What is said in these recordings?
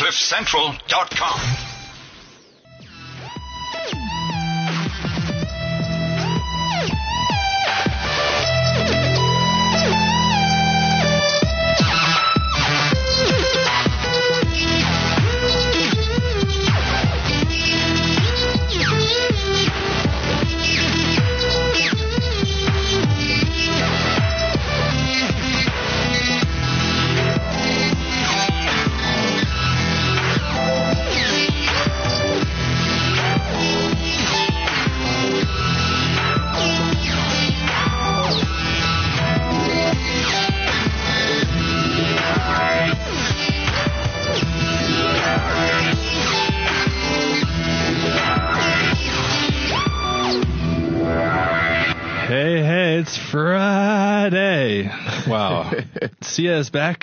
CliffCentral.com. It's Friday. Wow. Sia's back.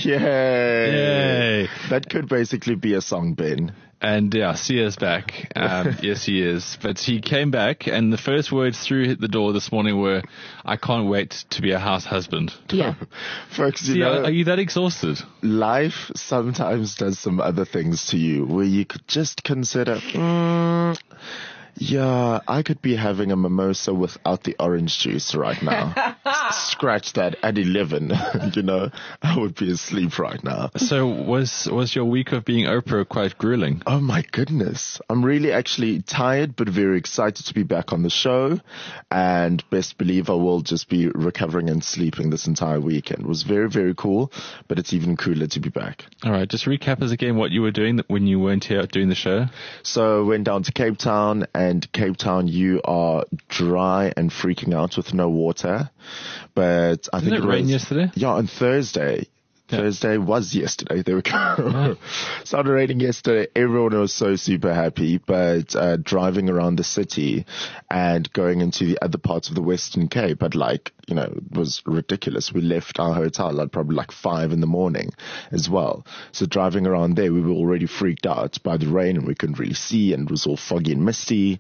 Yay. That could basically be a song, Ben. And yeah, Sia's back. Yes, he is. But he came back, and the first words through the door this morning were, "I can't wait to be a house husband." Yeah. Folks, Sia, are you that exhausted? Life sometimes does some other things to you where you could just consider, yeah, I could be having a mimosa without the orange juice right now. Scratch that at 11, I would be asleep right now. So was your week of being Oprah quite grueling? Oh my goodness. I'm really actually tired, but very excited to be back on the show. And best believe I will just be recovering and sleeping this entire weekend. It was very, very cool, but it's even cooler to be back. All right. Just recap us again what you were doing when you weren't here doing the show. So went down to Cape Town, and Cape Town, you are dry and freaking out with no water. But I think it rained yesterday? Yeah, on Thursday. Yeah. Thursday was yesterday. There we go. Yeah. Started raining yesterday. Everyone was so super happy. But driving around the city and going into the other parts of the Western Cape at it was ridiculous. We left our hotel at probably 5 a.m. as well. So driving around there, we were already freaked out by the rain and we couldn't really see, and it was all foggy and misty.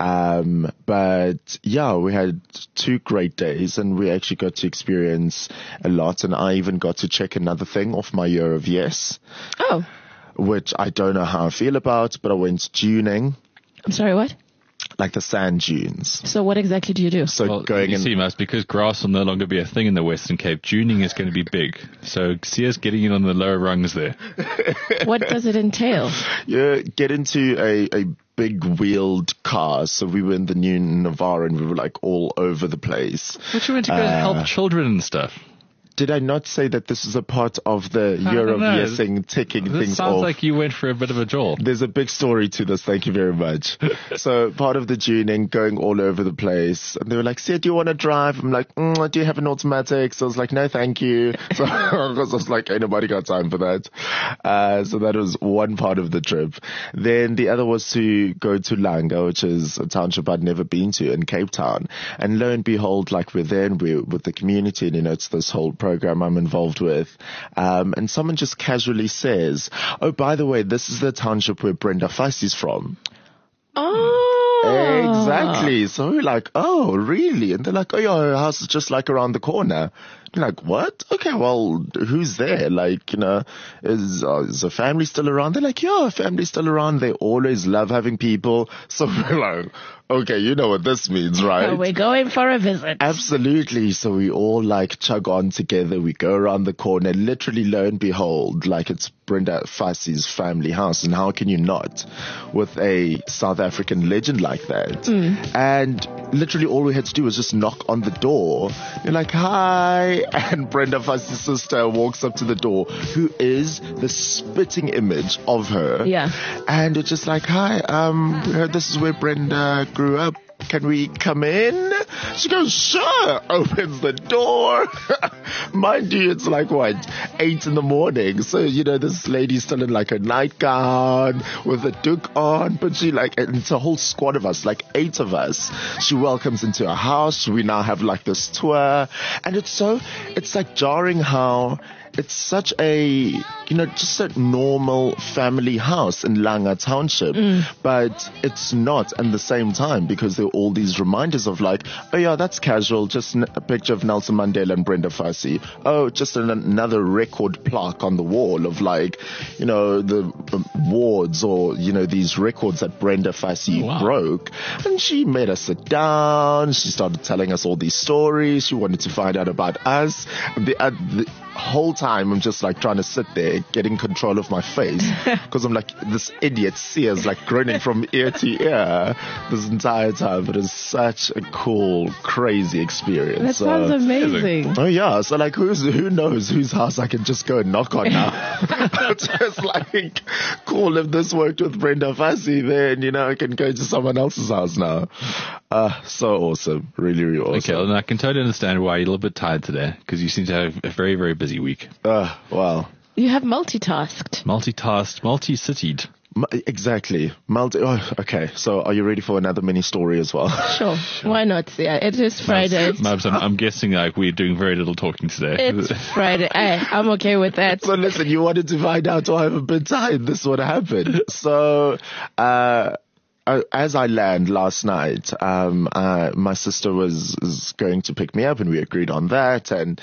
But yeah, we had 2 great days and we actually got to experience a lot. And I even got to check another thing off my year of yes. Oh. Which I don't know how I feel about, but I went duning. I'm sorry, what? Like the sand dunes. So what exactly do you do? So because grass will no longer be a thing in the Western Cape, duning is going to be big. So Sia's getting in on the lower rungs there. What does it entail? You get into a big wheeled car. So we were in the new Navara and we were all over the place. But you went to go help children and stuff. Did I not say that this is a part of the year of yesing, ticking things off? This sounds like you went for a bit of a jaw. There's a big story to this. Thank you very much. So part of the tuning, going all over the place. And they were like, "Sia, do you want to drive?" I'm like, "Do you have an automatic?" So I was like, "No, thank you." So I was like, ain't nobody got time for that. So that was one part of the trip. Then the other was to go to Langa, which is a township I'd never been to in Cape Town. And lo and behold, we're there and we're with the community, and it's this whole program I'm involved with. And someone just casually says, "Oh, by the way, this is the township where Brenda Fasey's from." Oh. Exactly. So we're like, "Oh, really?" And they're like, "Oh, yeah, her house is just around the corner." I'm like, "What? Okay, well, who's there? Is the family still around?" They're like, "Yeah, family's still around. They always love having people." So we're like, okay, you know what this means, right? We're going for a visit. Absolutely. So we all chug on together. We go around the corner. Literally, lo and behold, it's Brenda Fasey's family house. And how can you not with a South African legend like that? And literally all we had to do was just knock on the door. You're like, "Hi." And Brenda Fasey's sister walks up to the door, who is the spitting image of her. Yeah. And it's just like, "Hi, we heard this is where Brenda grew up. Can we come in?" She goes, "Sure." Opens the door. Mind you, it's 8 a.m. So, this lady's still in a nightgown with a toque on. But she and it's a whole squad of us, 8 of us. She welcomes into her house. We now have this tour. And it's jarring how it's such a, just a normal family house in Langa Township, but it's not at the same time, because there are all these reminders of like, oh yeah, that's casual, just a picture of Nelson Mandela and Brenda Fassie. Oh, just another record plaque on the wall of like, the wards or, these records that Brenda Fassie broke. And she made us sit down. She started telling us all these stories. She wanted to find out about us. And the whole time I'm just like trying to sit there getting control of my face, because I'm like, this idiot Sia's like grinning from ear to ear this entire time. But it's such a cool, crazy experience. That sounds amazing. Oh yeah, so like who knows whose house I can just go and knock on now. Just like, cool, if this worked with Brenda Fassie, then I can go to someone else's house now. So awesome, really, really awesome. Okay, well, I can totally understand why you're a little bit tired today, because you seem to have a very, very busy week. Wow. You have multitasked. Multi-citied. Exactly. Okay, so are you ready for another mini story as well? Sure. Why not? Yeah, it is Friday. Mabs, I'm guessing like we're doing very little talking today. It's Friday. I'm okay with that. So listen, you wanted to find out why I'm a bit tired. This is what happened. So, as I land last night, my sister was going to pick me up, and we agreed on that. And,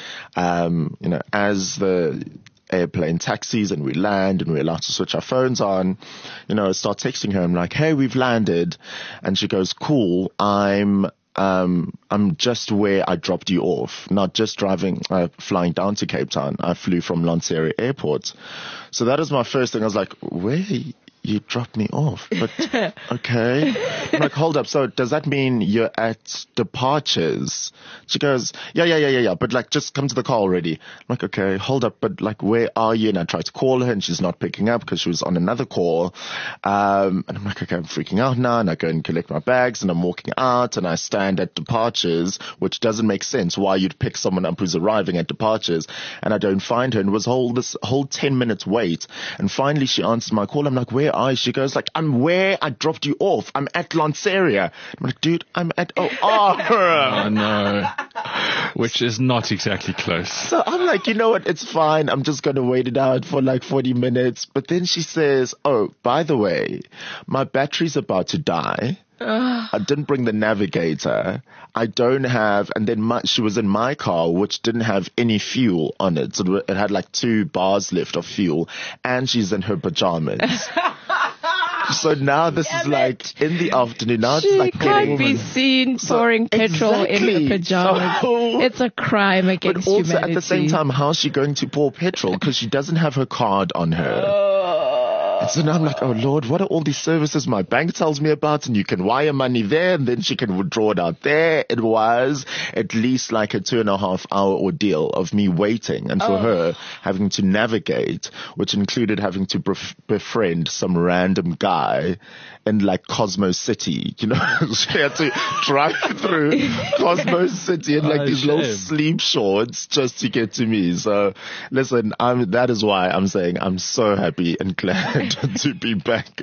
as the airplane taxis and we land and we're allowed to switch our phones on, I start texting her. I'm like, hey, we've landed. And she goes, cool. I'm just where I dropped you off, not just flying down to Cape Town. I flew from Lanseria Airport. So that was my first thing. I was like, where you dropped me off? But okay. I'm like, hold up. So does that mean you're at departures? She goes, yeah. But like, just come to the car already. I'm like, okay, hold up. But like, where are you? And I tried to call her and she's not picking up because she was on another call. And I'm like, okay, I'm freaking out now. And I go and collect my bags and I'm walking out and I stand at departures, which doesn't make sense why you'd pick someone up who's arriving at departures. And I don't find her. And it was this whole 10 minutes wait. And finally she answers my call. I'm like, where are you? She goes like, I'm where I dropped you off. I'm at Lanseria. I'm like, dude, I'm at OR. Oh no. Which is not exactly close. So I'm like, you know what? It's fine. I'm just going to wait it out for like 40 minutes. But then she says, oh, by the way, my battery's about to die. I didn't bring the navigator. I don't have, and then she was in my car, which didn't have any fuel on it. So it had like 2 bars left of fuel, and she's in her pajamas. So now this is like in the afternoon. Now She it's like can't be seen pouring petrol in her pajamas. It's a crime against but also humanity. at the same time, how's she going to pour petrol? Because she doesn't have her card on her. So now I'm like, oh Lord, what are all these services my bank tells me about? And you can wire money there and then she can withdraw it out there. It was at least like a 2.5 hour ordeal of me waiting and for her having to navigate, which included having to befriend some random guy in like Cosmo City, She had to drive through Cosmo City in like these little sleep shorts just to get to me. So listen, that is why I'm saying I'm so happy and glad to be back.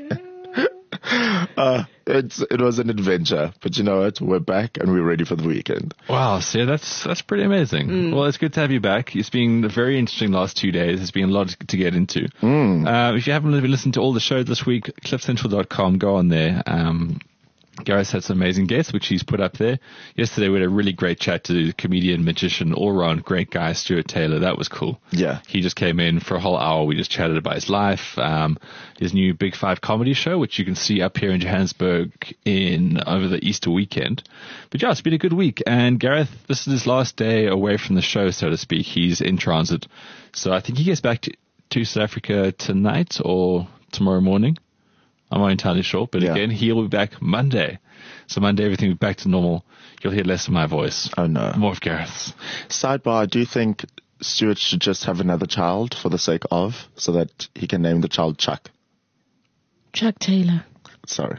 It was an adventure, but you know what? We're back and we're ready for the weekend. Wow, so that's pretty amazing. Well, it's good to have you back. It's been a very interesting last 2 days. It's been a lot to get into. If you haven't listened to all the shows this week, cliffcentral.com, go on there. Gareth had some amazing guests, which he's put up there. Yesterday we had a really great chat to the comedian, magician, all-round great guy, Stuart Taylor. That was cool. Yeah. He just came in for a whole hour. We just chatted about his life, his new Big Five comedy show, which you can see up here in Johannesburg over the Easter weekend. But yeah, it's been a good week. And Gareth, this is his last day away from the show, so to speak. He's in transit. So I think he gets back to South Africa tonight or tomorrow morning. I'm not entirely sure, but again, he'll be back Monday. So Monday, everything will be back to normal. You'll hear less of my voice. Oh, no. More of Gareth's. Sidebar, do you think Stuart should just have another child for the sake of, so that he can name the child Chuck? Chuck Taylor. Sorry.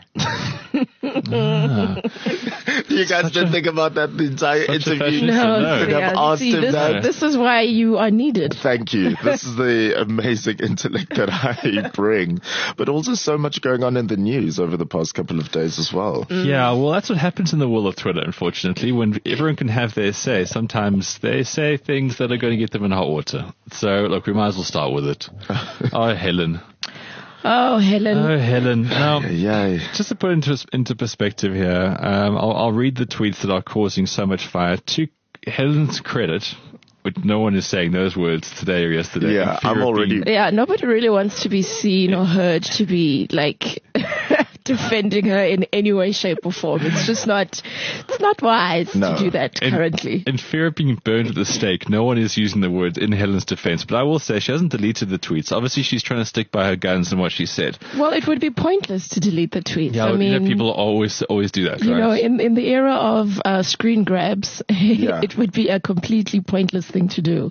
You guys didn't think about that the entire interview? No. This is why you are needed. Thank you. This is the amazing intellect that I bring. But also so much going on in the news over the past couple of days as well. Yeah, well, that's what happens in the world of Twitter, unfortunately. When everyone can have their say, sometimes they say things that are going to get them in hot water. So, look, we might as well start with it. Oh, Helen. Oh, Helen. Now, just to put into perspective here, I'll read the tweets that are causing so much fire. To Helen's credit, which no one is saying those words today or yesterday. Yeah, I'm already... Yeah, nobody really wants to be seen or heard to be, like... defending her in any way, shape, or form. It's not wise to do that currently. In fear of being burned at the stake, no one is using the words in Helen's defense. But I will say she hasn't deleted the tweets. Obviously, she's trying to stick by her guns and what she said. Well, it would be pointless to delete the tweets. Yeah, I mean, people always do that, right? You know, in the era of screen grabs, it would be a completely pointless thing to do.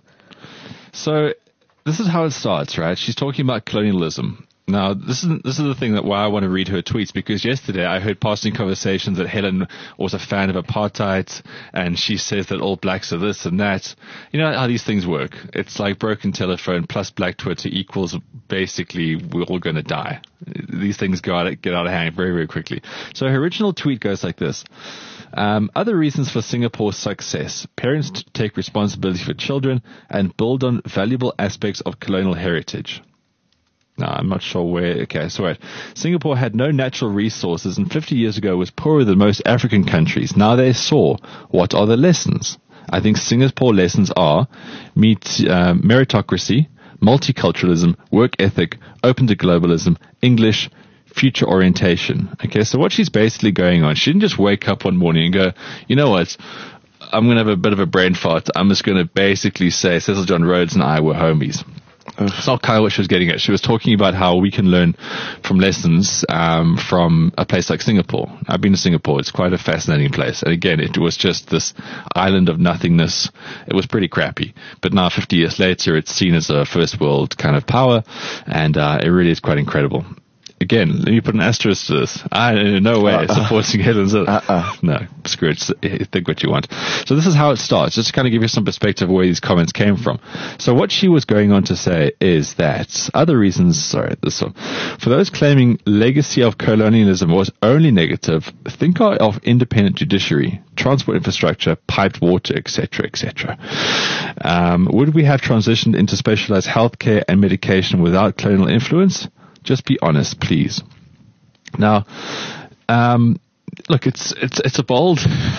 So this is how it starts, right? She's talking about colonialism. Now, this is the thing that why I want to read her tweets, because yesterday I heard passing conversations that Helen was a fan of apartheid, and she says that all blacks are this and that. You know how these things work. It's like broken telephone plus black Twitter equals basically we're all going to die. These things get out of hand very, very quickly. So her original tweet goes like this. Other reasons for Singapore's success. Parents take responsibility for children and build on valuable aspects of colonial heritage. No, I'm not sure where. Okay, so wait. Singapore had no natural resources and 50 years ago was poorer than most African countries. Now they saw. What are the lessons? I think Singapore lessons are meritocracy, multiculturalism, work ethic, open to globalism, English, future orientation. Okay, so what she's basically going on, she didn't just wake up one morning and go, you know what, I'm going to have a bit of a brain fart. I'm just going to basically say Cecil John Rhodes and I were homies. It's not kind of what she was getting at. She was talking about how we can learn from lessons from a place like Singapore. I've been to Singapore. It's quite a fascinating place. And again, it was just this island of nothingness. It was pretty crappy. But now, 50 years later, it's seen as a first world kind of power. And it really is quite incredible. Again, let me put an asterisk to this. In no way supporting Helen's. No, screw it. Think what you want. So this is how it starts, just to kind of give you some perspective of where these comments came from. So what she was going on to say is that other reasons, this one. For those claiming legacy of colonialism was only negative, think of independent judiciary, transport infrastructure, piped water, etc., etc. Would we have transitioned into specialized healthcare and medication without colonial influence? Just be honest, please. Now, look, it's a bold,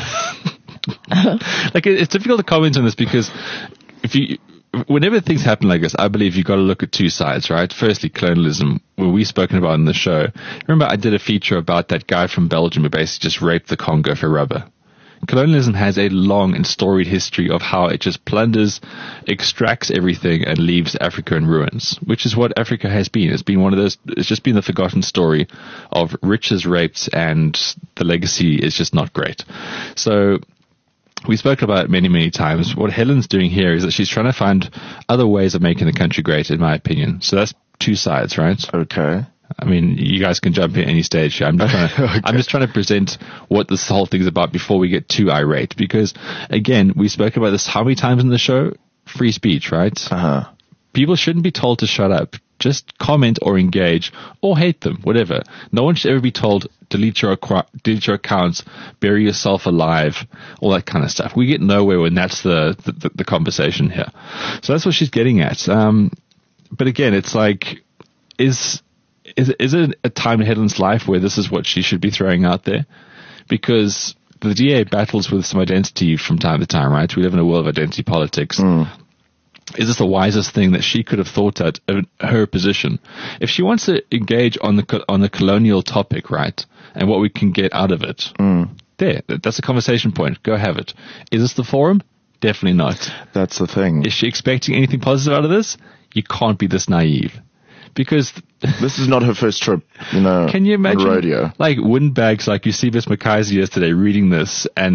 like it's difficult to comment on this because whenever things happen like this, I believe you've got to look at two sides, right? Firstly, colonialism, where we've spoken about in the show. Remember, I did a feature about that guy from Belgium who basically just raped the Congo for rubber. Colonialism has a long and storied history of how it just plunders, extracts everything, and leaves Africa in ruins, which is what Africa has been. It's been one of those, it's just been the forgotten story of riches raped, and the legacy is just not great. So, we spoke about it many, many times. What Helen's doing here is that she's trying to find other ways of making the country great, in my opinion. So that's two sides, right? Okay. I mean, you guys can jump in any stage here. I'm just trying to present what this whole thing is about before we get too irate. Because, again, we spoke about this how many times in the show? Free speech, right? Uh-huh. People shouldn't be told to shut up. Just comment or engage or hate them, whatever. No one should ever be told, delete your accounts, bury yourself alive, all that kind of stuff. We get nowhere when that's the conversation here. So that's what she's getting at. But again, it's like, is it a time in Helen's life where this is what she should be throwing out there? Because the DA battles with some identity from time to time, right? We live in a world of identity politics. Is this the wisest thing that she could have thought at her position? If she wants to engage on the colonial topic, right, and what we can get out of it, that's a conversation point. Go have it. Is this the forum? Definitely not. That's the thing. Is she expecting anything positive out of this? You can't be this naive. Because this is not her first trip, you know, can you imagine, on rodeo. Like windbags like Eusebius McKaiser yesterday reading this and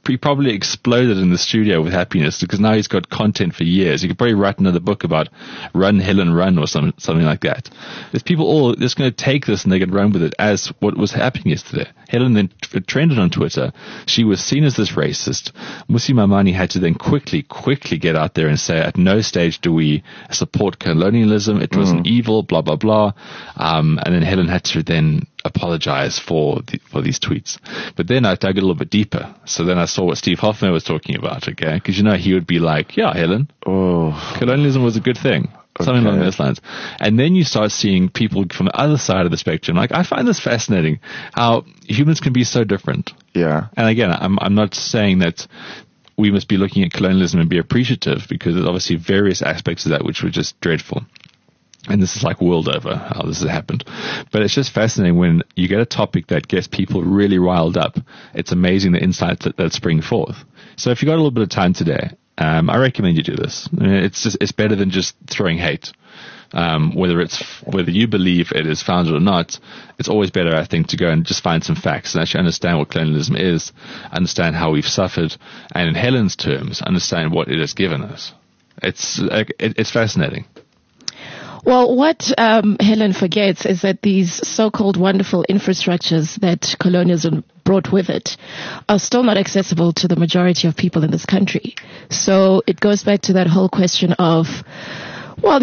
he probably exploded in the studio with happiness because now he's got content for years. He could probably write another book about Run, Helen, Run or something like that. There's people all just going to take this and they could run with it as what was happening yesterday. Helen then trended on Twitter. She was seen as this racist. Musi Maimane had to then quickly get out there and say, at no stage do we support colonialism. It was an evil, blah, blah, blah. And then Helen had to then apologize for these tweets. But then I dug a little bit deeper. So then I saw what Steve Hoffman was talking about, okay? Because, he would be like, yeah, Helen, colonialism was a good thing. Something along those lines. And then you start seeing people from the other side of the spectrum. Like, I find this fascinating, how humans can be so different. Yeah. And again, I'm not saying that we must be looking at colonialism and be appreciative, because there's obviously various aspects of that which were just dreadful. And this is like world over how this has happened. But it's just fascinating when you get a topic that gets people really riled up. It's amazing the insights that spring forth. So if you've got a little bit of time today, I recommend you do this. It's better than just throwing hate. Whether you believe it is founded or not, it's always better, I think, to go and just find some facts and actually understand what colonialism is, understand how we've suffered, and in Helen's terms, understand what it has given us. It's fascinating. Well, what Helen forgets is that these so-called wonderful infrastructures that colonialism brought with it are still not accessible to the majority of people in this country. So it goes back to that whole question of, well,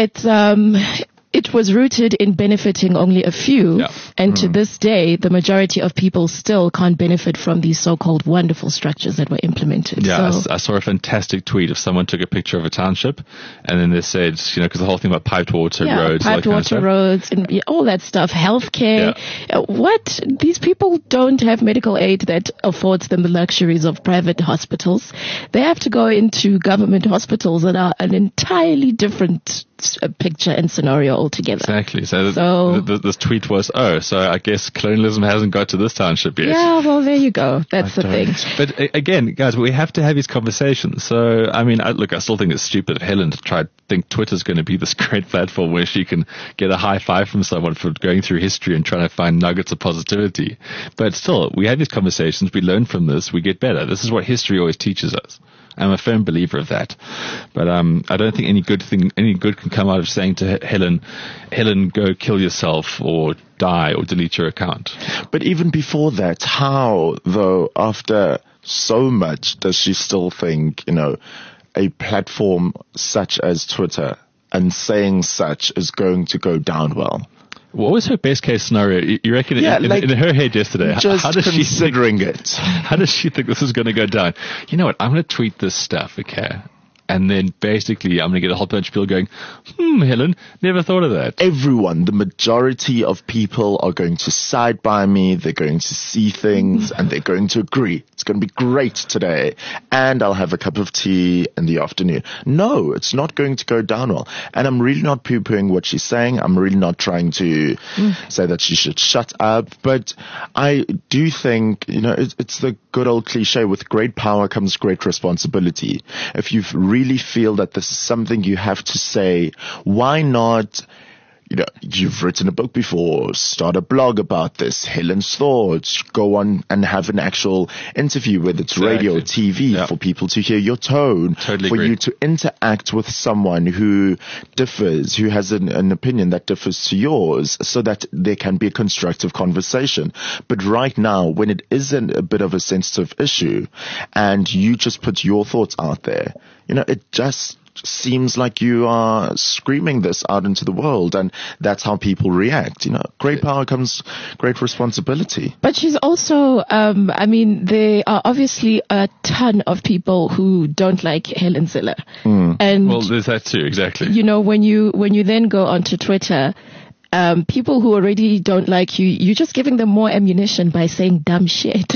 it was rooted in benefiting only a few, and to this day, the majority of people still can't benefit from these so-called wonderful structures that were implemented. Yeah, I saw a fantastic tweet of someone took a picture of a township, and then they said, because the whole thing about piped water roads, piped water roads, and all that stuff, healthcare. What? These people don't have medical aid that affords them the luxuries of private hospitals. They have to go into government hospitals that are an entirely different picture and scenario altogether. Exactly. So this tweet was, so I guess colonialism hasn't got to this township yet. Yeah, well, there you go. That's the thing. But again, guys, we have to have these conversations. So, I mean, I still think it's stupid of Helen to think Twitter's going to be this great platform where she can get a high five from someone for going through history and trying to find nuggets of positivity. But still, we have these conversations, we learn from this, we get better. This is what history always teaches us. I'm a firm believer of that. But I don't think any good can come out of saying to Helen, go kill yourself or die or delete your account. But even before that, how, though, after so much, does she still think, a platform such as Twitter and saying such is going to go down well? What was her best case scenario? You reckon in her head yesterday? Just how does considering it. How does she think this is going to go down? You know what? I'm going to tweet this stuff, okay? And then basically I'm going to get a whole bunch of people going, Helen, never thought of that. Everyone, the majority of people are going to side by me. They're going to see things and they're going to agree. It's going to be great today. And I'll have a cup of tea in the afternoon. No, it's not going to go down well. And I'm really not poo-pooing what she's saying. I'm really not trying to say that she should shut up. But I do think, it's the good old cliche, with great power comes great responsibility. If you've really feel that this is something you have to say, why not, you've written a book before, start a blog about this, Helen's thoughts, go on and have an actual interview, whether it's radio or TV, for people to hear your tone, you to interact with someone who differs, who has an opinion that differs to yours, so that there can be a constructive conversation. But right now, when it isn't a bit of a sensitive issue and you just put your thoughts out there, it just seems like you are screaming this out into the world, and that's how people react. Great power comes great responsibility. But she's also, there are obviously a ton of people who don't like Helen Zille. And well, there's that too, exactly. When you then go onto Twitter, people who already don't like you, you're just giving them more ammunition by saying dumb shit.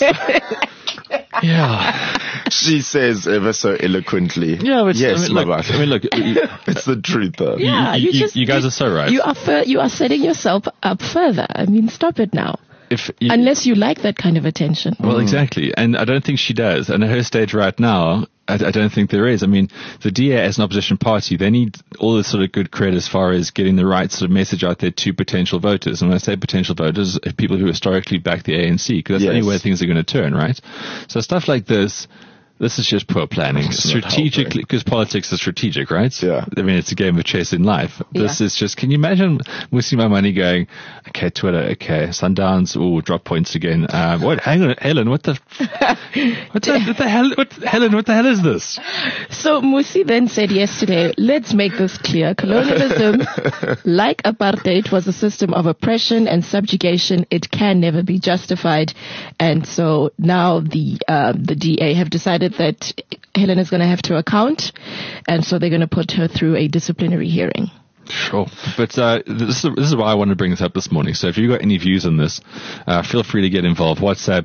Yeah. She says ever so eloquently. Yeah, but yes, look, it's the truth though. Yeah, you guys are so right. You are setting yourself up further. Stop it now. unless you like that kind of attention. Well, exactly. And I don't think she does. And at her stage right now, I don't think there is. I mean, the DA as an opposition party, they need all this sort of good credit as far as getting the right sort of message out there to potential voters. And when I say potential voters, people who historically back the ANC, because that's the only way things are going to turn, right? So stuff like this is just poor planning. Strategically, because politics is strategic, right? Yeah. I mean, it's a game of chess in life. This is just, can you imagine Musi Maimane going, okay, Twitter, okay, Sundowns, drop points again. What? Hang on, Helen, what the hell is this? So Musi then said yesterday, let's make this clear. Colonialism, like apartheid, was a system of oppression and subjugation. It can never be justified. And so now the DA have decided that Helen is going to have to account, and so they're going to put her through a disciplinary hearing. Sure. But this is why I wanted to bring this up this morning. So if you've got any views on this, feel free to get involved. WhatsApp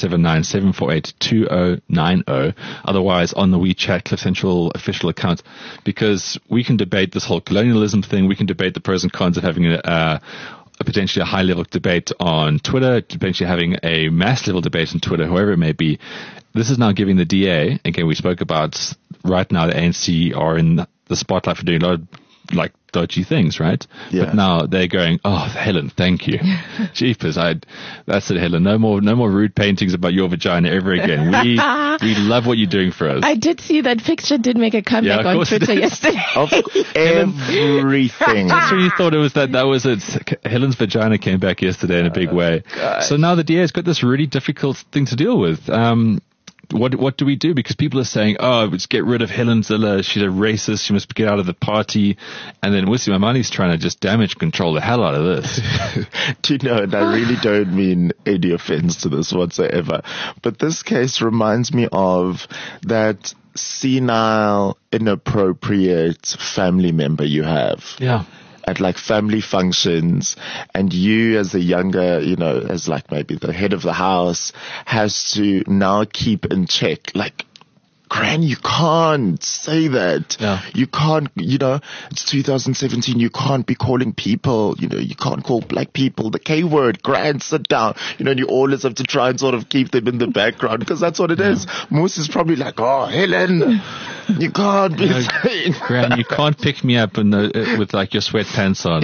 079-748-2090. Otherwise, on the WeChat Cliff Central official account, because we can debate this whole colonialism thing. We can debate the pros and cons of having potentially a high-level debate on Twitter, potentially having a mass-level debate on Twitter, whoever it may be. This is now giving the DA, again, we spoke about right now the ANC are in the spotlight for doing a lot of dodgy things, right? Yeah. But now they're going, oh, Helen, thank you. Jeepers, that's it, Helen. No more rude paintings about your vagina ever again. We love what you're doing for us. I did see that picture did make a comeback on Twitter yesterday. Of everything. That's when you thought it was that was it. Helen's vagina came back yesterday in a big way. So now the DA's got this really difficult thing to deal with. What do we do? Because people are saying, let's get rid of Helen Zille. She's a racist. She must get out of the party. And then Musi Maimani's trying to just damage control the hell out of this. Do you know, and I really don't mean any offense to this whatsoever, but this case reminds me of that senile, inappropriate family member you have. Yeah. At family functions, and you as the younger, as maybe the head of the house, has to now keep in check. Gran, you can't say that. Yeah. You can't, it's 2017, you can't be calling people, you can't call black people the K word. Gran, sit down. And you always have to try and sort of keep them in the background, because that's what it is. Moose is probably Helen, you can't be saying. Gran, you can't pick me up with your sweatpants on.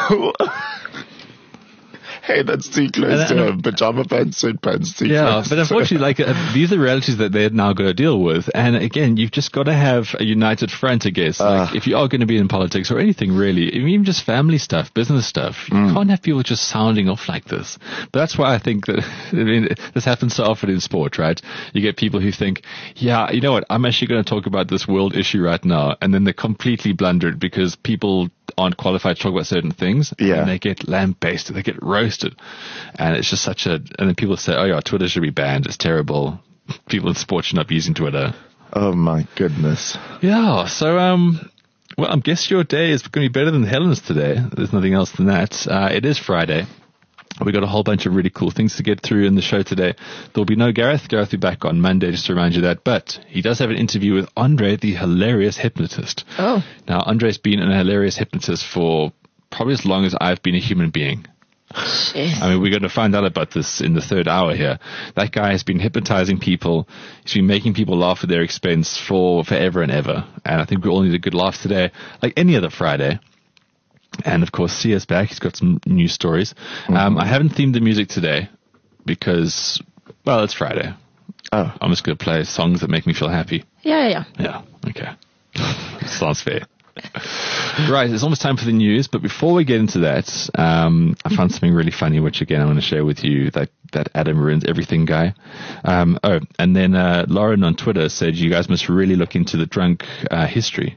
Hey, that's too close to him. Pajama pants, sweatpants, too close. But unfortunately, these are realities that they're now got to deal with. And again, you've just got to have a united front, I guess. If you are going to be in politics or anything really, even just family stuff, business stuff, you can't have people just sounding off like this. But that's why I think that, this happens so often in sport, right? You get people who think, yeah, you know what, I'm actually going to talk about this world issue right now. And then they completely blunder it because people aren't qualified to talk about certain things. Yeah. And they get lambasted, they get roasted. And it's just and then people say, oh yeah, Twitter should be banned, it's terrible. People in sport should not be using Twitter. Oh my goodness. Yeah, so, well, I guess your day is going to be better than Helen's today. There's nothing else than that. It is Friday. We got a whole bunch of really cool things to get through in the show today. There'll be no Gareth. Gareth will be back on Monday, just to remind you that. But he does have an interview with Andre, the hilarious hypnotist. Oh. Now, Andre's been a hilarious hypnotist for probably as long as I've been a human being. Jeez. I mean, we're going to find out about this in the third hour here. That guy has been hypnotizing people. He's been making people laugh at their expense for forever and ever. And I think we all need a good laugh today, like any other Friday. And of course, Sia's back. He's got some news stories. I haven't themed the music today because, well, it's Friday. Oh. I'm just going to play songs that make me feel happy. Yeah. Yeah, okay. Sounds fair. Right, it's almost time for the news, but before we get into that, I found something really funny, which again I want to share with you, that Adam Ruins Everything guy. And then Lauren on Twitter said, you guys must really look into the drunk history.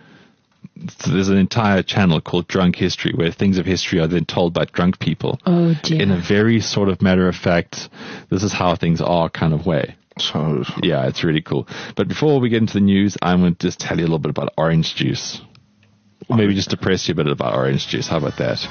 So there's an entire channel called Drunk History where things of history are then told by drunk people. Oh dear. In a very sort of matter of fact, this is how things are kind of way. So, yeah, it's really cool. But before we get into the news, I'm going to just tell you a little bit about orange juice. Or maybe just depress you a bit about orange juice. How about that?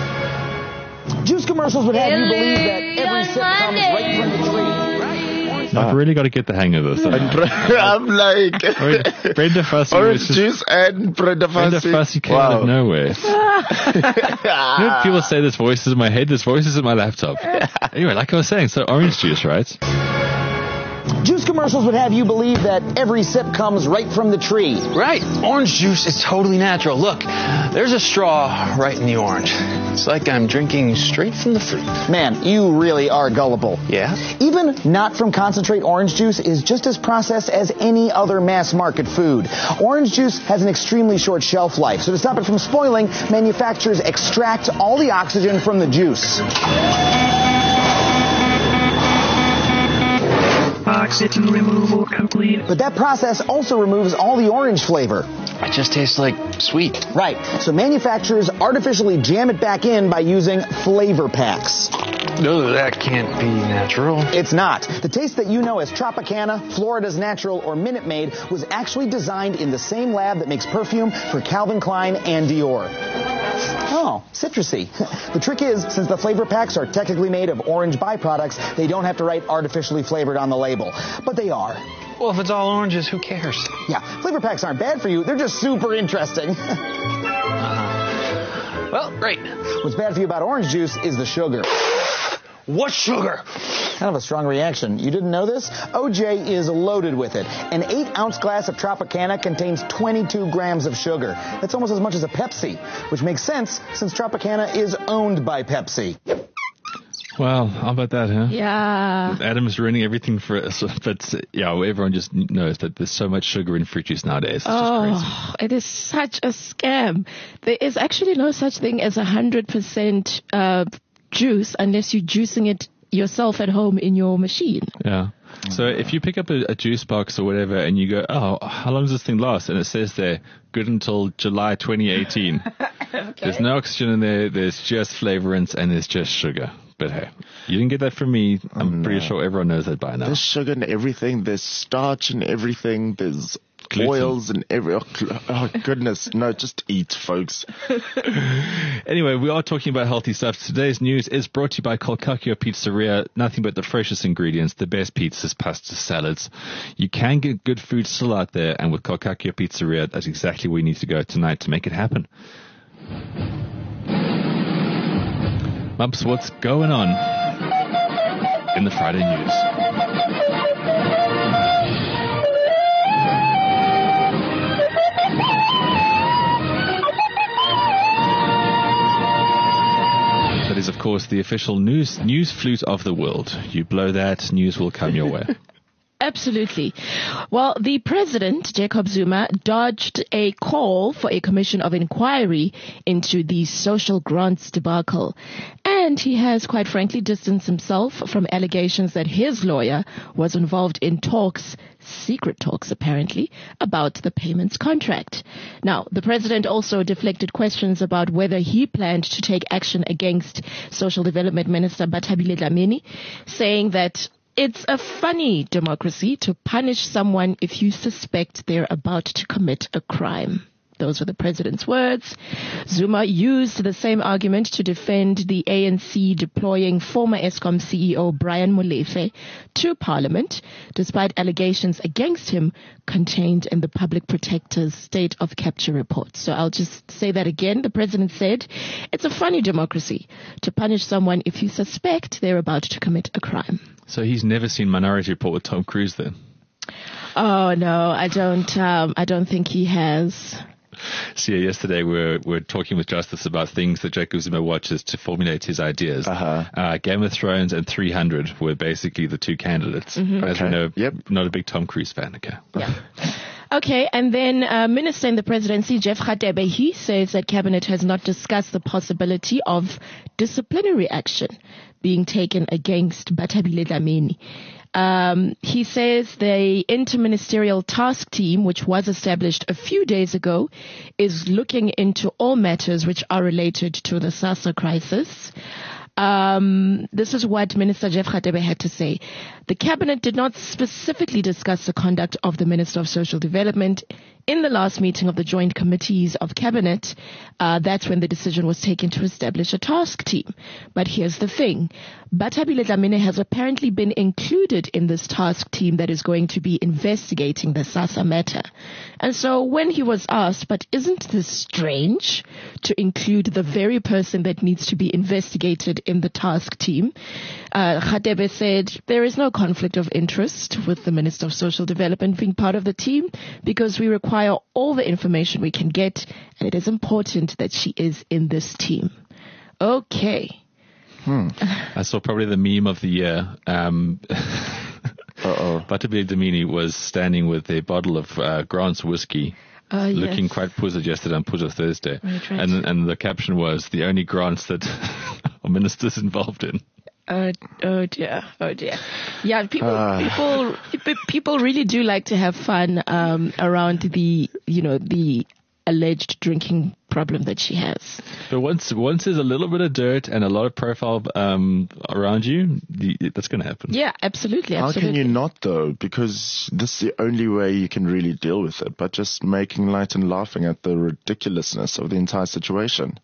Juice commercials would have you believe that every sip comes right from the tree. I've really got to get the hang of this. I'm like, Brenda Fassie. orange juice and Brenda Brenda Fassie. Fassie came out of nowhere. You know, people say there's voices in my head, there's voices in my laptop. Anyway, like I was saying, so orange juice, right? Juice commercials would have you believe that every sip comes right from the tree. Right. Orange juice is totally natural. Look, there's a straw right in the orange. It's like I'm drinking straight from the fruit. Man, you really are gullible. Yeah? Even not from concentrate orange juice is just as processed as any other mass market food. Orange juice has an extremely short shelf life, so to stop it from spoiling, manufacturers extract all the oxygen from the juice. Oxygen removal complete. But that process also removes all the orange flavor. It just tastes like sweet. Right, so manufacturers artificially jam it back in by using flavor packs. No, that can't be natural. It's not. The taste that you know as Tropicana, Florida's Natural, or Minute Maid was actually designed in the same lab that makes perfume for Calvin Klein and Dior. Oh, citrusy. The trick is, since the flavor packs are technically made of orange byproducts, they don't have to write artificially flavored on the label. But they are. Well, if it's all oranges, who cares? Yeah, flavor packs aren't bad for you. They're just super interesting. Well, great. What's bad for you about orange juice is the sugar. What sugar? Kind of a strong reaction. You didn't know this? OJ is loaded with it. An 8-ounce glass of Tropicana contains 22 grams of sugar. That's almost as much as a Pepsi, which makes sense since Tropicana is owned by Pepsi. Well, how about that, huh? Yeah. Adam is ruining everything for us, but yeah, everyone just knows that there's so much sugar in fruit juice nowadays. It's just crazy. It is such a scam. There is actually no such thing as 100% juice unless you're juicing it yourself at home in your machine. Yeah. So if you pick up a juice box or whatever and you go, oh, how long does this thing last? And it says there, good until July 2018. Okay. There's no oxygen in there. There's just flavorants and there's just sugar. But hey, you didn't get that from me. I'm pretty sure everyone knows that by now. There's sugar in everything. There's starch in everything. There's gluten. Oils and oh goodness. No, just eat, folks. Anyway, we are talking about healthy stuff. Today's news is brought to you by Kolkakio Pizzeria. Nothing but the freshest ingredients, the best pizzas, pasta, salads. You can get good food still out there, and with Kolkakio Pizzeria, that's exactly where you need to go tonight to make it happen. Mumps, what's going on in the Friday news? That is, of course, the official news flute of the world. You blow that, news will come your way. Absolutely. Well, the president, Jacob Zuma, dodged a call for a commission of inquiry into the social grants debacle. And he has, quite frankly, distanced himself from allegations that his lawyer was involved in talks, secret talks apparently, about the payments contract. Now, the president also deflected questions about whether he planned to take action against Social Development Minister Bathabile Dlamini, saying that it's a funny democracy to punish someone if you suspect they're about to commit a crime. Those were the president's words. Zuma used the same argument to defend the ANC deploying former Eskom CEO Brian Molefe to Parliament, despite allegations against him contained in the Public Protector's State of Capture report. So I'll just say that again. The president said, it's a funny democracy to punish someone if you suspect they're about to commit a crime. So he's never seen Minority Report with Tom Cruise then? Oh, no, I don't think he has. So yeah, yesterday we were talking with Justice about things that Jacob Zuma watches to formulate his ideas. Game of Thrones and 300 were basically the two candidates. Mm-hmm. As we know, not a big Tom Cruise fan. Okay. Yeah. Okay, and then Minister in the Presidency, Jeff Radebe, he says that Cabinet has not discussed the possibility of disciplinary action being taken against Bathabile Dlamini. He says the interministerial task team, which was established a few days ago, is looking into all matters which are related to the SASSA crisis. This is what Minister Jeff Radebe had to say. The cabinet did not specifically discuss the conduct of the Minister of Social Development in the last meeting of the joint committees of cabinet, that's when the decision was taken to establish a task team. But here's the thing. Bathabile Dlamini has apparently been included in this task team that is going to be investigating the SASSA matter. And so when he was asked, but isn't this strange to include the very person that needs to be investigated in the task team? Radebe said there is no conflict of interest with the Minister of Social Development being part of the team because we require all the information we can get, and it is important that she is in this team. Okay. I saw probably the meme of the year. Bathabile Dlamini was standing with a bottle of Grant's whiskey, looking quite puzzled yesterday on Puzzle Thursday. Right. And the caption was, the only grants that our minister's involved in. Oh dear. Yeah, people really do like to have fun around the alleged drinking problem that she has. But once there's a little bit of dirt and a lot of profile around you, that's going to happen. Yeah, absolutely. How can you not, though? Because this is the only way you can really deal with it, but just making light and laughing at the ridiculousness of the entire situation.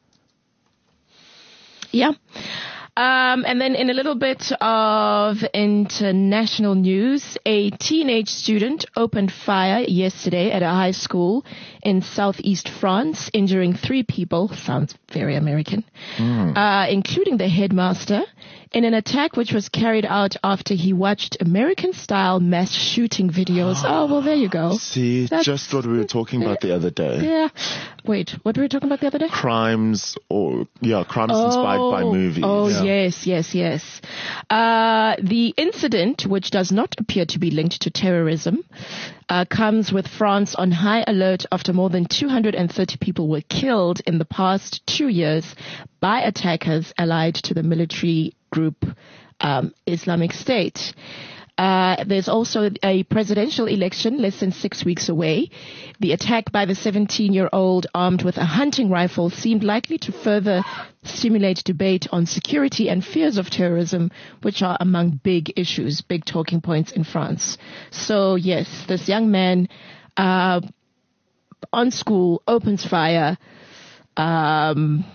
Yeah. And then in a little bit of international news, a teenage student opened fire yesterday at a high school in southeast France, injuring 3 people. Sounds very American. Including the headmaster, in an attack which was carried out after he watched American-style mass shooting videos. Oh, well, there you go. See, just what we were talking about the other day. Yeah. Wait, what were we talking about the other day? Crimes inspired by movies. Oh, yeah. Yes. The incident, which does not appear to be linked to terrorism, comes with France on high alert after more than 230 people were killed in the past 2 years by attackers allied to the military group Islamic State. There's also a presidential election less than 6 weeks away. The attack by the 17-year-old armed with a hunting rifle seemed likely to further stimulate debate on security and fears of terrorism, which are among big issues, big talking points in France. So yes, this young man on school opens fire. 3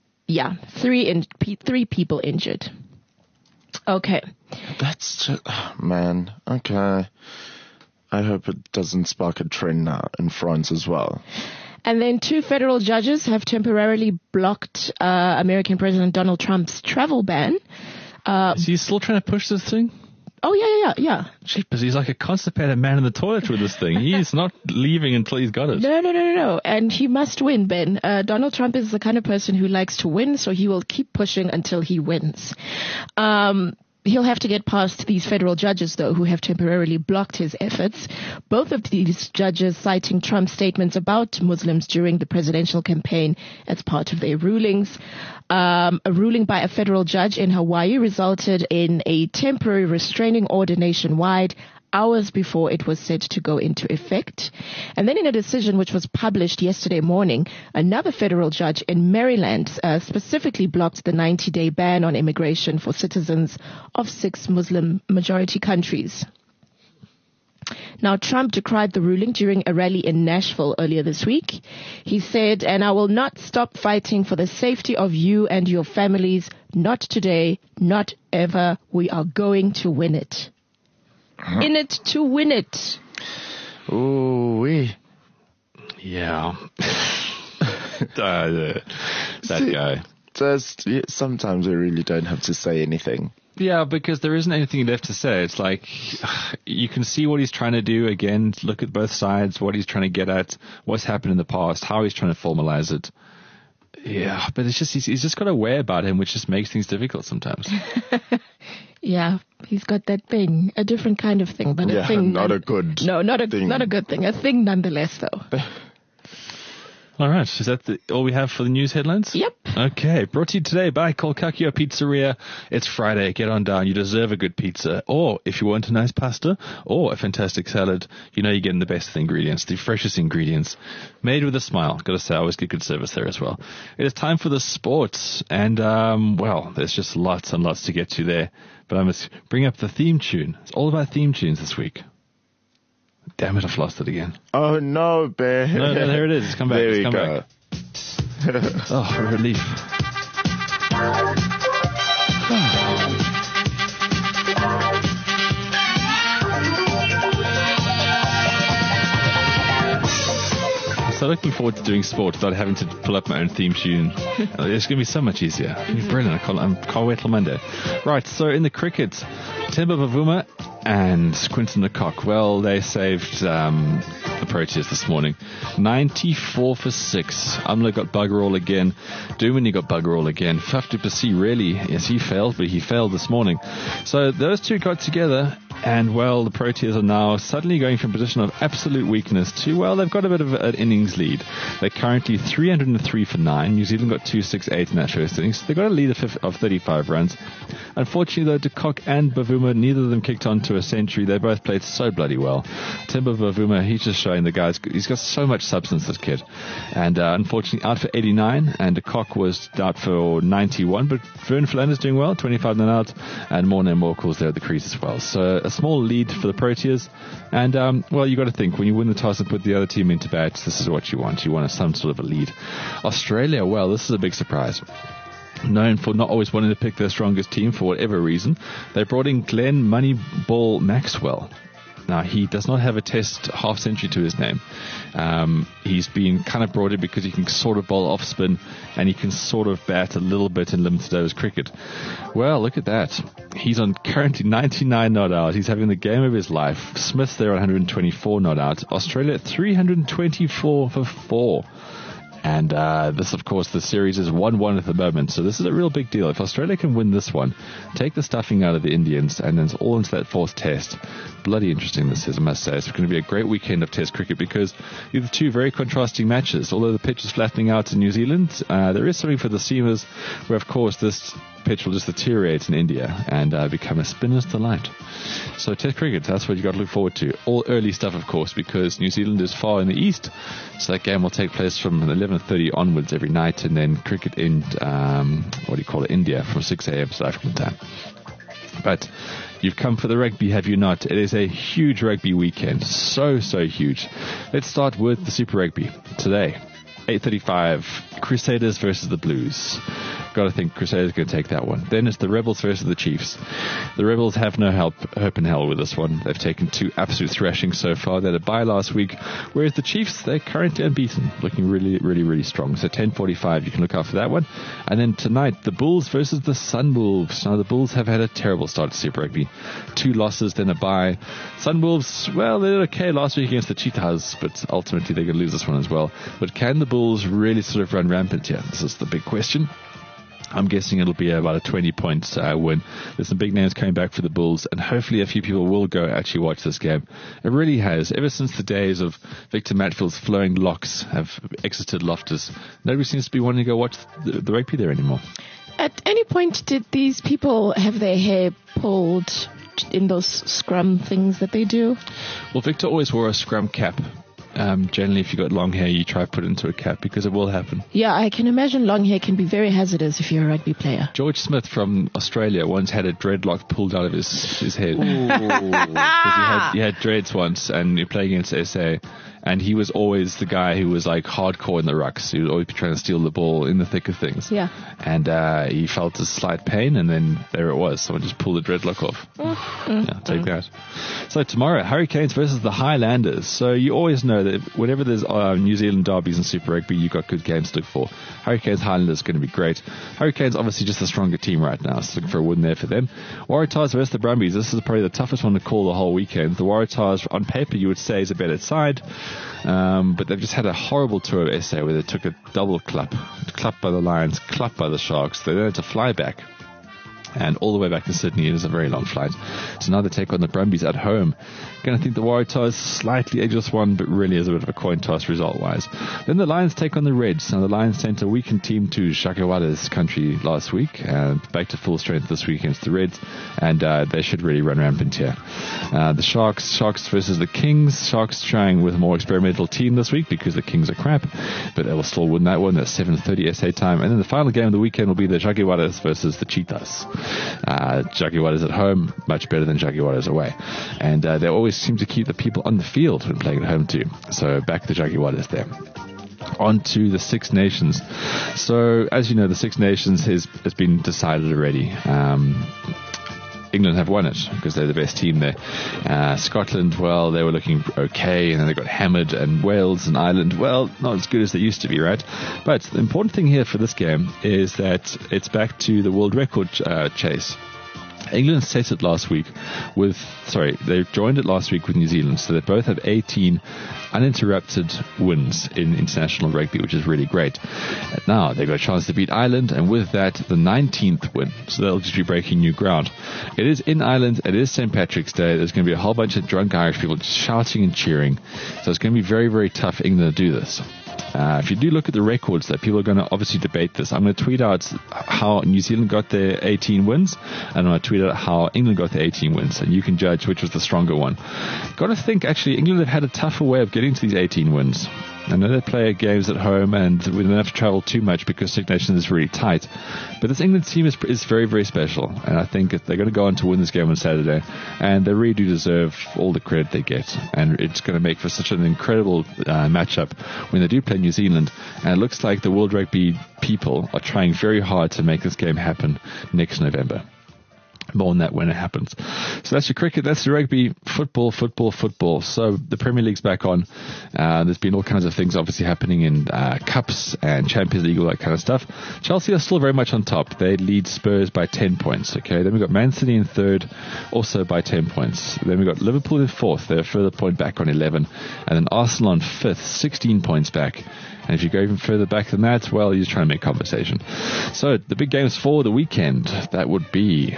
people injured. Okay. That's just, man. Okay. I hope it doesn't spark a trend now in France as well. And then 2 federal judges have temporarily blocked American President Donald Trump's travel ban. Is he still trying to push this thing? Oh, yeah. Jeepers, he's like a constipated man in the toilet with this thing. He's not leaving until he's got it. No. And he must win, Ben. Donald Trump is the kind of person who likes to win, so he will keep pushing until he wins. He'll have to get past these federal judges, though, who have temporarily blocked his efforts. Both of these judges citing Trump's statements about Muslims during the presidential campaign as part of their rulings. A ruling by a federal judge in Hawaii resulted in a temporary restraining order nationwide hours before it was set to go into effect. And then in a decision which was published yesterday morning, another federal judge in Maryland specifically blocked the 90-day ban on immigration for citizens of 6 Muslim-majority countries. Now, Trump decried the ruling during a rally in Nashville earlier this week. He said, "And I will not stop fighting for the safety of you and your families. Not today, not ever. We are going to win it." In it to win it. Ooh-wee. Yeah. That guy. Sometimes we really don't have to say anything. Yeah, because there isn't anything left to say. It's like, you can see what he's trying to do. Again, look at both sides, what he's trying to get at, what's happened in the past, how he's trying to formalize it. Yeah, but it's just, he's just got a way about him which just makes things difficult sometimes. Yeah, he's got that thing, a different kind of thing, but a thing. Not a good thing. Not a good thing. A thing nonetheless, though. All right, is that all we have for the news headlines? Yep. Okay, brought to you today by Kolkakio Pizzeria. It's Friday, get on down. You deserve a good pizza. Or if you want a nice pasta or a fantastic salad, you know you're getting the best of the ingredients, the freshest ingredients, made with a smile. Got to say, I always get good service there as well. It is time for the sports, and there's just lots and lots to get to there. But I must bring up the theme tune. It's all about theme tunes this week. Damn it, I've lost it again. Oh, no, Bear. No, there it is. It's come back. There It's we come go. back. Oh, relief. So looking forward to doing sport without having to pull up my own theme tune. It's going to be so much easier. It's going to be brilliant. I can't wait till Monday. Right, so in the cricket, Temba Bavuma and Quinton de Kock. Well, they saved the Proteas this morning. 94 for 6. Amla got bugger all again. Dumini got bugger all again. 50% really. Yes, he failed, but he failed this morning. So those two got together. And, well, the Proteas are now suddenly going from a position of absolute weakness to, well, they've got a bit of an innings lead. They're currently 303 for 9. New Zealand got 268 in that first innings. So they've got a lead of 35 runs. Unfortunately, though, de Kock and Bavuma, neither of them kicked on to a century. They both played so bloody well. Timber Bavuma, he's just showing the guys, he's got so much substance, this kid. And unfortunately, out for 89, and de Kock was out for 91. But Vern Philander's doing well, 25 not out, and Morne Morkel's there at the crease as well. So a small lead for the Proteas. And, well, you got to think, when you win the toss and put the other team into bat, this is what you want. You want some sort of a lead. Australia, well, this is a big surprise. Known for not always wanting to pick their strongest team for whatever reason, they brought in Glenn Moneyball Maxwell. Now, he does not have a test half century to his name. He's been kind of brought in because he can sort of bowl off spin and he can sort of bat a little bit in limited overs cricket. Well, look at that. He's on currently 99 not out. He's having the game of his life. Smith's there 124 not out. Australia 324 for 4. And this, of course, the series is 1-1 at the moment. So this is a real big deal. If Australia can win this one, take the stuffing out of the Indians, and then it's all into that fourth test. Bloody interesting this is, I must say. It's going to be a great weekend of test cricket because you have two very contrasting matches. Although the pitch is flattening out in New Zealand, there is something for the seamers where, of course, this pitch will just deteriorate in India and become a spinner's delight. So test cricket, that's what you got to look forward to. All early stuff, of course, because New Zealand is far in the east, so that game will take place from 11:30 onwards every night, and then cricket in India from 6 a.m. South African time. But you've come for the rugby, have you not? It is a huge rugby weekend, so huge. Let's start with the Super Rugby today. 8:35, Crusaders versus the Blues. Got to think Crusaders are going to take that one. Then it's the Rebels versus the Chiefs. The Rebels have no hope in hell with this one. They've taken 2 absolute thrashings so far. They had a bye last week, whereas the Chiefs, they're currently unbeaten, looking really strong. So 10:45, you can look out for that one. And then tonight, the Bulls versus the Sunwolves. Now, the Bulls have had a terrible start to Super Rugby. 2 losses, then a bye. Sunwolves, well, they did okay last week against the Cheetahs, but ultimately they're going to lose this one as well. But can the Bulls really sort of run rampant here? This is the big question. I'm guessing it'll be about a 20-point win. There's some big names coming back for the Bulls, and hopefully a few people will go actually watch this game. It really has. Ever since the days of Victor Matfield's flowing locks have exited Loftus, nobody seems to be wanting to go watch the rugby there anymore. At any point, did these people have their hair pulled in those scrum things that they do? Well, Victor always wore a scrum cap. Generally, if you've got long hair, you try to put it into a cap because it will happen. Yeah, I can imagine long hair can be very hazardous if you're a rugby player. George Smith from Australia once had a dreadlock pulled out of his head. Because he had dreads once, and he played against SA. And he was always the guy who was like hardcore in the rucks. He would always be trying to steal the ball in the thick of things. Yeah. And he felt a slight pain, and then there it was. Someone just pulled the dreadlock off. Yeah, take that. So tomorrow, Hurricanes versus the Highlanders. So you always know that whenever there's New Zealand derbies in Super Rugby, you've got good games to look for. Hurricanes Highlanders is going to be great. Hurricanes obviously just a stronger team right now, so looking for a win there for them. Waratahs versus the Brumbies. This is probably the toughest one to call the whole weekend. The Waratahs, on paper, you would say is a better side. But they've just had a horrible tour of SA where they took a double clap by the Lions, clap by the Sharks. They then had to fly back. And all the way back to Sydney. It is a very long flight. So now they take on the Brumbies at home. Going to think the Waratahs slightly edge this one, but really is a bit of a coin toss result-wise. Then the Lions take on the Reds. Now the Lions sent a weakened team to Shakawada's country last week, and back to full strength this week against the Reds, and they should really run rampant here. The Sharks versus the Kings. Sharks trying with a more experimental team this week because the Kings are crap, but they will still win that one. That's 7:30 SA time. And then the final game of the weekend will be the Jaguares versus the Cheetahs. Jaguares at home, much better than Jaguares away. And they're always always seem to keep the people on the field when playing at home too. So back the Jaguars there. On to the Six Nations. So, as you know, the Six Nations has been decided already. England have won it because they're the best team there. Scotland, well, they were looking okay, and then they got hammered, and Wales and Ireland, well, not as good as they used to be, right? But the important thing here for this game is that it's back to the world record chase. England set it last week they joined it last week with New Zealand, so they both have 18 uninterrupted wins in international rugby, which is really great. And now they've got a chance to beat Ireland, and with that, the 19th win. So they'll just be breaking new ground. It is in Ireland. It is St. Patrick's Day. There's going to be a whole bunch of drunk Irish people just shouting and cheering. So it's going to be very, very tough for England to do this. If you do look at the records, that people are going to obviously debate this. I'm going to tweet out how New Zealand got their 18 wins, and I'm going to tweet out how England got their 18 wins, and you can judge which was the stronger one. Got to think, actually, England have had a tougher way of getting to these 18 wins. I know they play games at home, and we don't have to travel too much because Six Nations is really tight. But this England team is very, very special, and I think they're going to go on to win this game on Saturday, and they really do deserve all the credit they get. And it's going to make for such an incredible matchup when they do play New Zealand. And it looks like the World Rugby people are trying very hard to make this game happen next November. More on that when it happens. So that's your cricket, that's your rugby, football. So the Premier League's back on. There's been all kinds of things obviously happening in cups and Champions League, all that kind of stuff. Chelsea are still very much on top. They lead Spurs by 10 points. Okay, then we've got Man City in third, also by 10 points. Then we've got Liverpool in fourth. They're a further point back on 11. And then Arsenal on fifth, 16 points back. And if you go even further back than that, well, you're trying to make conversation. So the big games for the weekend, that would be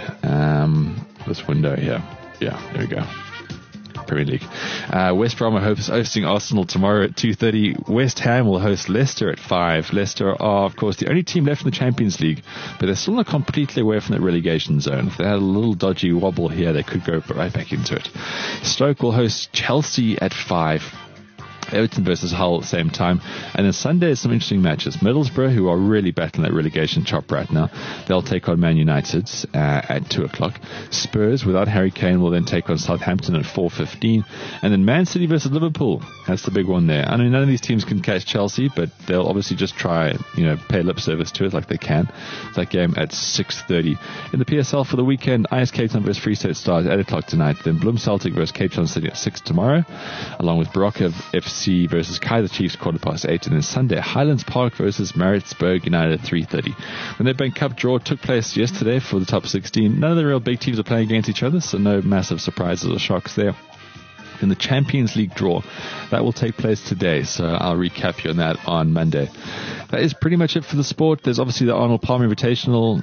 this window here. Yeah, there we go. Premier League. West Brom are hosting Arsenal tomorrow at 2:30. West Ham will host Leicester at 5. Leicester are, of course, the only team left in the Champions League, but they're still not completely away from that relegation zone. If they had a little dodgy wobble here, they could go right back into it. Stoke will host Chelsea at 5. Everton versus Hull at the same time. And then Sunday is some interesting matches. Middlesbrough, who are really battling that relegation chop right now, they'll take on Man United at 2 o'clock. Spurs, without Harry Kane, will then take on Southampton at 4:15. And then Man City versus Liverpool. That's the big one there. I mean, none of these teams can catch Chelsea, but they'll obviously just try, pay lip service to it like they can. That game at 6:30. In the PSL for the weekend, IS Cape Town versus Free State Stars at 8 o'clock tonight. Then Bloem Celtic versus Cape Town City at 6 tomorrow, along with Baroka FC versus Kaizer Chiefs 8:15, and then Sunday Highlands Park versus Maritzburg United at 3:30. When the Nedbank Cup draw took place yesterday for the top 16, none of the real big teams are playing against each other, so no massive surprises or shocks there. In the Champions League draw, that will take place today, so I'll recap you on that on Monday. That is pretty much it for the sport. There's obviously the Arnold Palmer Invitational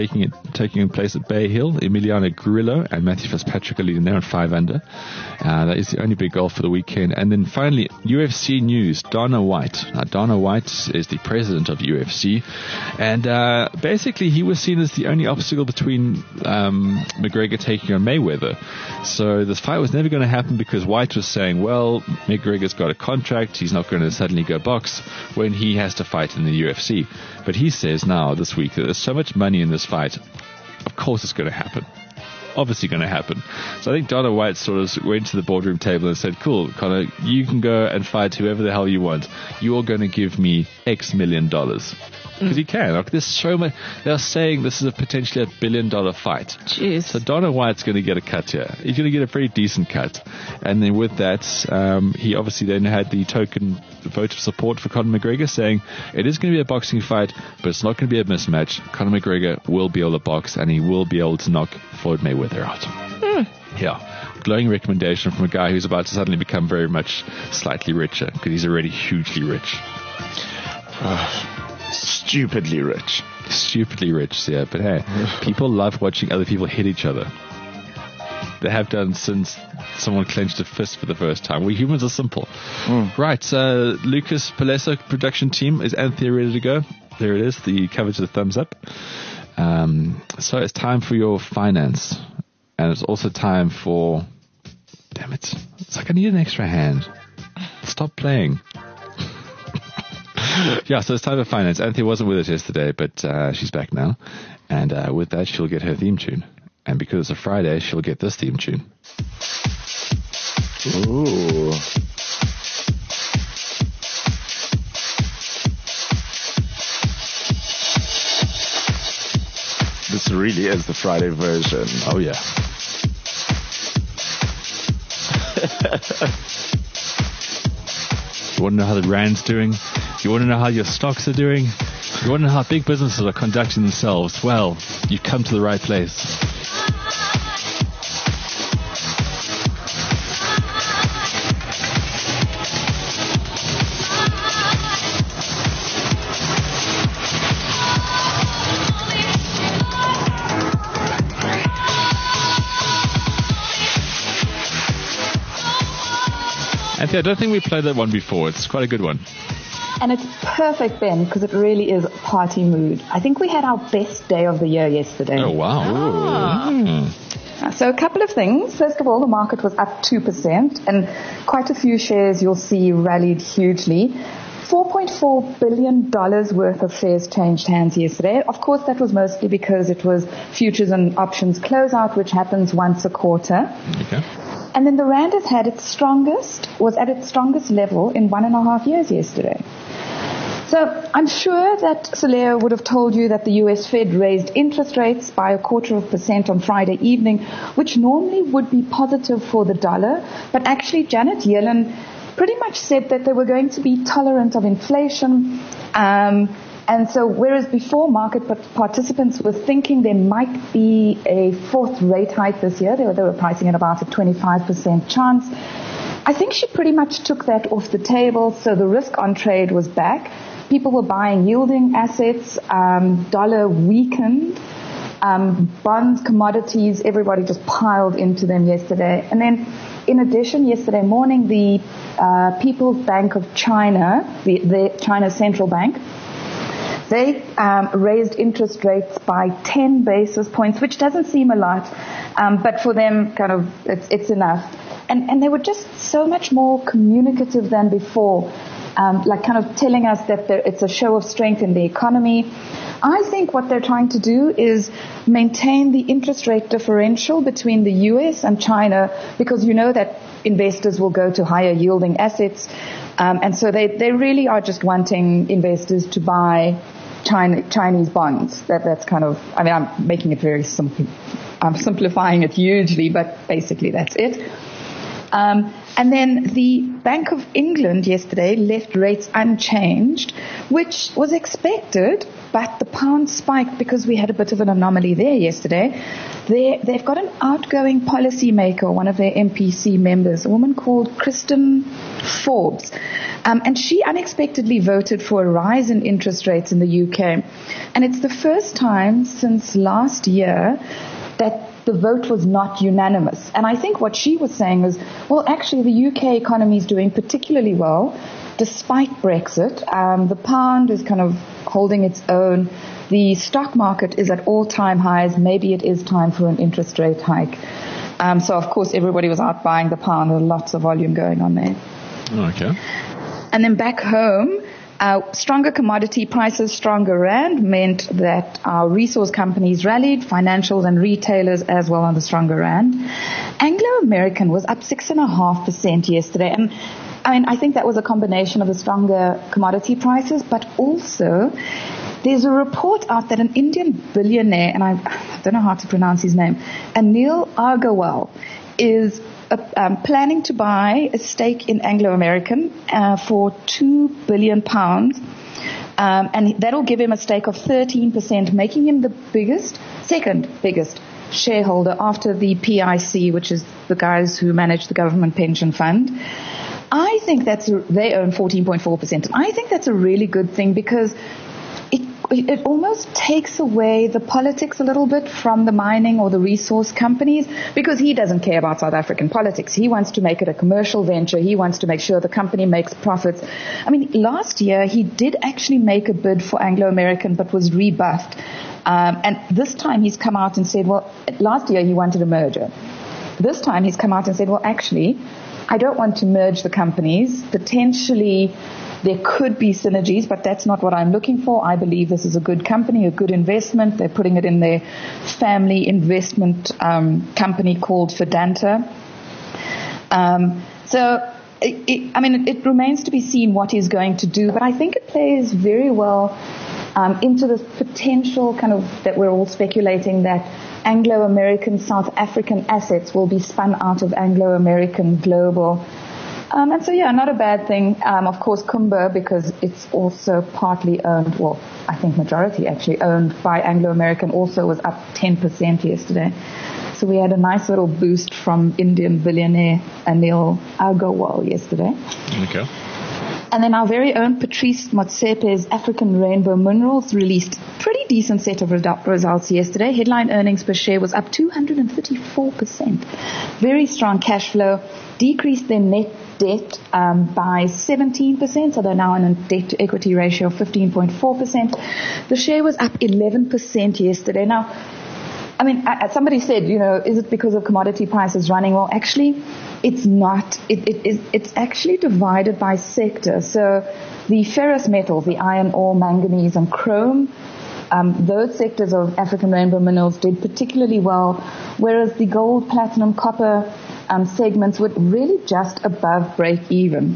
taking place at Bay Hill. Emiliano Grillo and Matthew Fitzpatrick are leading there on 5 under. That is the only big goal for the weekend. And then finally, UFC news. Dana White. Now, Dana White is the president of UFC, and basically he was seen as the only obstacle between McGregor taking on Mayweather. So this fight was never going to happen because White was saying, well, McGregor's got a contract, he's not going to suddenly go box when he has to fight in the UFC. But he says now this week that there's so much money in this fight, of course it's going to happen. Obviously going to happen. So I think Dana White sort of went to the boardroom table and said, cool, Conor, you can go and fight whoever the hell you want. You're going to give me X million dollars. Because you can. Like, there's so much. They're saying this is potentially $1 billion fight. Jeez. So Dana White's going to get a cut here. He's going to get a pretty decent cut. And then with that, he obviously then had the token vote of support for Conor McGregor, saying it is going to be a boxing fight, but it's not going to be a mismatch. Conor McGregor will be able to box, and he will be able to knock Floyd Mayweather out. Yeah. Glowing recommendation from a guy who's about to suddenly become very much slightly richer, because he's already hugely rich. Stupidly rich. Stupidly rich, yeah. But hey, people love watching other people hit each other. They have done since someone clenched a fist for the first time. We humans are simple. Right, Lucas Palesso production team. Is Anthea ready to go? There it is, the cover to the thumbs up. So it's time for your finance. And it's also time for... Damn it. It's like I need an extra hand. Stop playing. Yeah, so it's time for finance. Anthea wasn't with us yesterday, but she's back now. And with that, she'll get her theme tune. And because it's a Friday, she'll get this theme tune. Ooh. This really is the Friday version. Oh, yeah. You want to know how the Rand's doing? You want to know how your stocks are doing? You want to know how big businesses are conducting themselves? Well, you've come to the right place. Anthea, I don't think we played that one before. It's quite a good one. And it's perfect, Ben, because it really is party mood. I think we had our best day of the year yesterday. Oh, wow. So a couple of things. First of all, the market was up 2%, and quite a few shares you'll see rallied hugely. $4.4 billion worth of shares changed hands yesterday. Of course, that was mostly because it was futures and options closeout, which happens once a quarter. Okay. And then the Rand was at its strongest level in 1.5 years yesterday. So I'm sure that Saleo would have told you that the US Fed raised interest rates by 0.25% on Friday evening, which normally would be positive for the dollar. But actually Janet Yellen pretty much said that they were going to be tolerant of inflation. And so whereas before market participants were thinking there might be a fourth rate hike this year, they were pricing at about a 25% chance. I think she pretty much took that off the table, so the risk on trade was back. People were buying yielding assets, dollar weakened, bonds, commodities, everybody just piled into them yesterday. And then in addition, yesterday morning, the People's Bank of China, the China Central Bank, they raised interest rates by 10 basis points, which doesn't seem a lot, but for them, kind of, it's enough. And they were just so much more communicative than before, like kind of telling us that it's a show of strength in the economy. I think what they're trying to do is maintain the interest rate differential between the US and China, because you know that investors will go to higher yielding assets. And so they really are just wanting investors to buy Chinese bonds. That's kind of, I mean, I'm making it very simple. I'm simplifying it hugely, but basically that's it. And then the Bank of England yesterday left rates unchanged, which was expected, but the pound spiked because we had a bit of an anomaly there yesterday. They've got an outgoing policymaker, one of their MPC members, a woman called Kristen Forbes. And she unexpectedly voted for a rise in interest rates in the UK. And it's the first time since last year that the vote was not unanimous. And I think what she was saying is, well, actually the UK economy is doing particularly well despite Brexit. The pound is kind of holding its own. The stock market is at all-time highs. Maybe it is time for an interest rate hike. So, of course, everybody was out buying the pound. There was lots of volume going on there. Okay. And then back home, stronger commodity prices, stronger rand meant that our resource companies rallied, financials and retailers as well on the stronger rand. Anglo American was up 6.5% yesterday. And I mean, I think that was a combination of the stronger commodity prices, but also there's a report out that an Indian billionaire, and I don't know how to pronounce his name, Anil Agarwal, is planning to buy a stake in Anglo American for £2 billion. And that'll give him a stake of 13%, making him the second biggest shareholder after the PIC, which is the guys who manage the government pension fund. I think they own 14.4%. I think that's a really good thing because it almost takes away the politics a little bit from the mining or the resource companies, because he doesn't care about South African politics. He wants to make it a commercial venture. He wants to make sure the company makes profits. I mean, last year he did actually make a bid for Anglo American but was rebuffed. And this time he's come out and said, well, last year he wanted a merger. This time he's come out and said, well, actually, I don't want to merge the companies. Potentially there could be synergies, but that's not what I'm looking for. I believe this is a good company, a good investment. They're putting it in their family investment company called Vedanta. So, it remains to be seen what he's going to do, but I think it plays very well into this potential kind of that we're all speculating that Anglo-American South African assets will be spun out of Anglo-American global. And so, not a bad thing. Of course, Kumba, because it's also partly owned, well, I think majority actually owned by Anglo-American, also was up 10% yesterday. So we had a nice little boost from Indian billionaire Anil Agarwal yesterday. Okay. And then our very own Patrice Motsepe's African Rainbow Minerals released a pretty decent set of results yesterday. Headline earnings per share was up 234%. Very strong cash flow. Decreased their net debt by 17%, so they're now on a debt-to-equity ratio of 15.4%. The share was up 11% yesterday. Now, somebody said, is it because of commodity prices running? Well, actually, it's not. It's actually divided by sector. So the ferrous metals, the iron ore, manganese, and chrome, those sectors of African Rainbow Minerals did particularly well, whereas the gold, platinum, copper segments were really just above break even.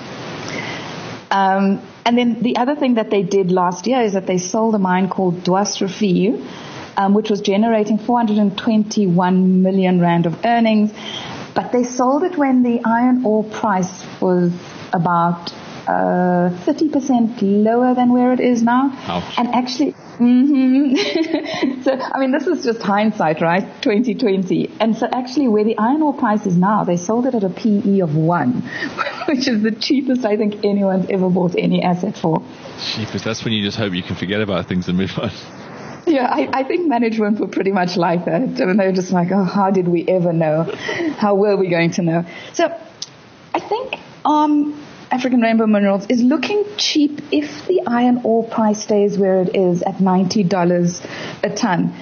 And then the other thing that they did last year is that they sold a mine called Dwasrefie, which was generating 421 million rand of earnings. But they sold it when the iron ore price was about 30% lower than where it is now. Ouch. And actually, so, this is just hindsight, right? 2020. And so actually where the iron ore price is now, they sold it at a PE of 1, which is the cheapest I think anyone's ever bought any asset for. Cheapest. That's when you just hope you can forget about things and move on. Yeah, I think management were pretty much like that. They were just like, oh, how did we ever know? How were we going to know? So I think African Rainbow Minerals is looking cheap if the iron ore price stays where it is at $90 a ton.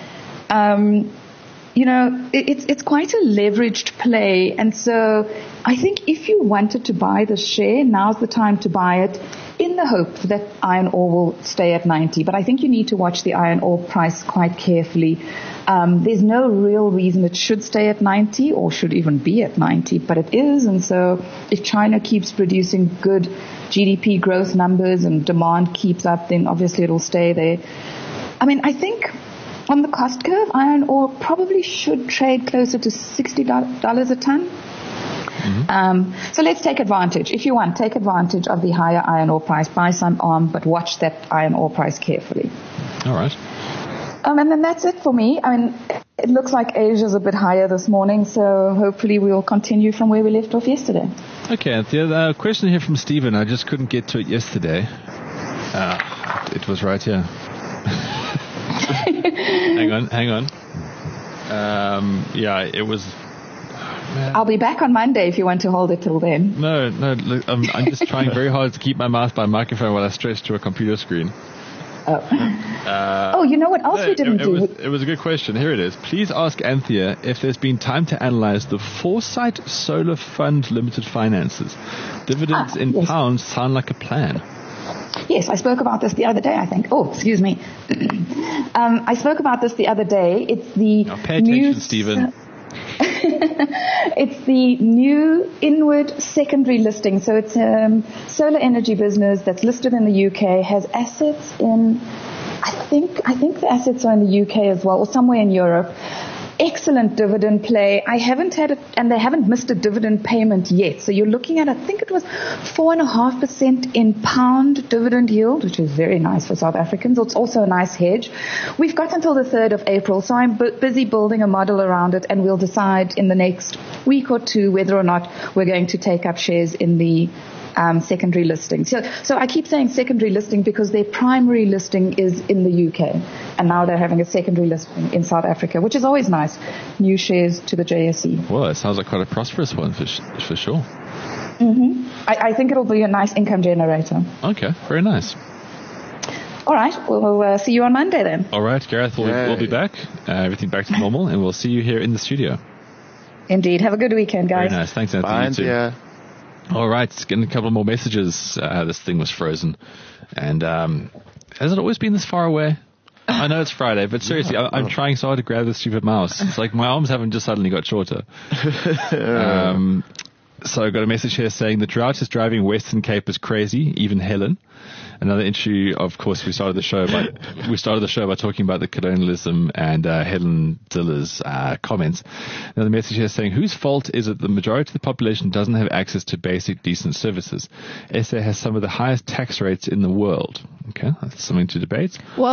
It's quite a leveraged play. And so I think if you wanted to buy the share, now's the time to buy it, in the hope that iron ore will stay at 90. But I think you need to watch the iron ore price quite carefully. There's no real reason it should stay at 90 or should even be at 90, but it is. And so if China keeps producing good GDP growth numbers and demand keeps up, then obviously it'll stay there. I think on the cost curve, iron ore probably should trade closer to $60 a ton. Mm-hmm. So let's take advantage. If you want, take advantage of the higher iron ore price, buy some ARM, but watch that iron ore price carefully. All right. And then that's it for me. It looks like Asia's a bit higher this morning, so hopefully we'll continue from where we left off yesterday. Okay. The question here from Stephen, I just couldn't get to it yesterday. It was right here. Hang on. It was... Man. I'll be back on Monday if you want to hold it till then. No, look, I'm just trying very hard to keep my mouth by microphone while I stretch to a computer screen. You know what else we didn't do? It was a good question. Here it is. Please ask Anthea if there's been time to analyze the Foresight Solar Fund Limited finances. Dividends in pounds sound like a plan. Yes, I spoke about this the other day, I think. Oh, excuse me. I spoke about this the other day. It's the pay attention, Stephen. It's the new inward secondary listing. So it's a solar energy business that's listed in the UK, has assets in, I think the assets are in the UK as well, or somewhere in Europe. Excellent dividend play. I haven't had it, and they haven't missed a dividend payment yet. So you're looking at, I think it was 4.5% in pound dividend yield, which is very nice for South Africans. It's also a nice hedge. We've got until the 3rd of April, so I'm busy building a model around it, and we'll decide in the next week or two whether or not we're going to take up shares in the secondary listing. So I keep saying secondary listing because their primary listing is in the UK, and now they're having a secondary listing in South Africa, which is always nice. New shares to the JSE. Well, it sounds like quite a prosperous one for sure. Mm-hmm. I think it'll be a nice income generator. Okay, very nice. All right, we'll see you on Monday then. All right, Gareth, we'll be back. Everything back to normal, and we'll see you here in the studio. Indeed. Have a good weekend, guys. Very nice. Thanks, Anthony. Bye, You too. Anthea. All right, getting a couple more messages. This thing was frozen. And has it always been this far away? I know it's Friday, but seriously, I'm trying so hard to grab this stupid mouse. It's like my arms haven't just suddenly got shorter. So I got a message here saying the drought is driving Western Cape is crazy, even Helen. Another issue, of course, we started the show by talking about the colonialism and Helen Diller's comments. Another message here saying, whose fault is it the majority of the population doesn't have access to basic decent services? SA has some of the highest tax rates in the world. Okay, that's something to debate. Well,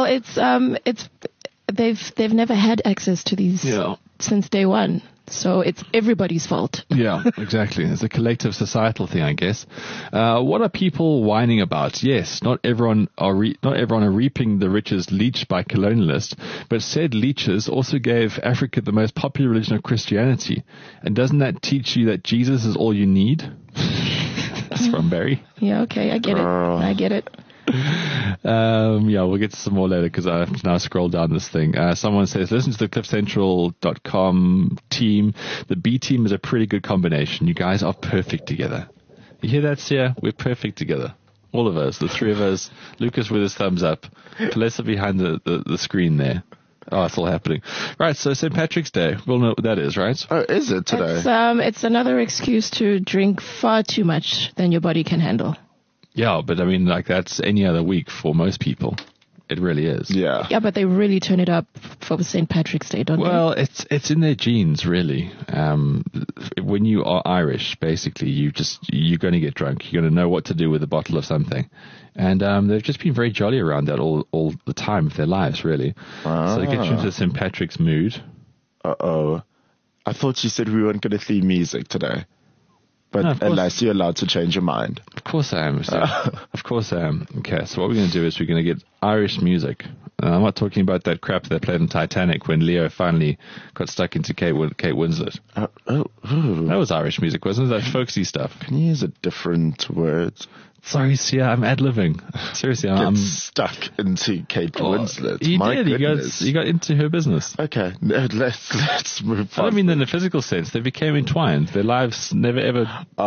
they've never had access to these since day one. So it's everybody's fault. Yeah, exactly. It's a collective societal thing, I guess. What are people whining about? Yes, not everyone are reaping the riches leached by colonialists, but said leeches also gave Africa the most popular religion of Christianity. And doesn't that teach you that Jesus is all you need? That's from Barry. Yeah, okay, I get it. We'll get to some more later because I have to now scroll down this thing. Someone says, listen to the cliffcentral.com team. The B team is a pretty good combination. You guys are perfect together. You hear that, Sia? We're perfect together. All of us, the three of us. Lucas with his thumbs up. Palessa behind the screen there. Oh, it's all happening. Right, so St. Patrick's Day. We'll know what that is, right? Oh, is it today? It's another excuse to drink far too much than your body can handle. Yeah, but I mean, that's any other week for most people. It really is. Yeah. Yeah, but they really turn it up for St. Patrick's Day, don't they? Well, it's in their genes, really. When you are Irish, basically, you're going to get drunk. You're going to know what to do with a bottle of something. And they've just been very jolly around that all the time of their lives, really. So they get you into St. Patrick's mood. Uh-oh. I thought you said we weren't going to theme music today. But no, unless you're allowed to change your mind. Of course I am. Of course I am. Okay, so what we're going to do is we're going to get Irish music. I'm not talking about that crap they played in Titanic when Leo finally got stuck into Kate Winslet. That was Irish music, wasn't it? That folksy stuff. Can you use a different word? Sorry, Sia, I'm ad-libbing. Seriously, I'm stuck into Kate Winslet. He got into her business. Okay, let's move on. I don't mean in the physical sense. They became entwined. Their lives never ever